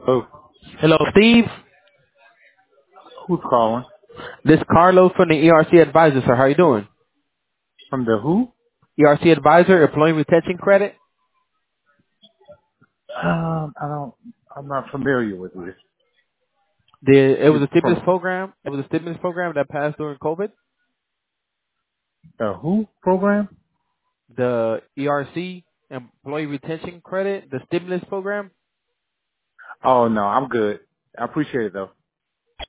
Oh, Hello, Steve. who's calling? This is Carlos from the ERC Advisor, sir. How you doing? From the who? ERC Advisor, Employee Retention Credit. I don't. I'm not familiar with this. It was It's a stimulus from program. It was a stimulus program that passed during COVID. the who program? The ERC, Employee Retention Credit, the stimulus program. Oh no, I'm good. I appreciate it though.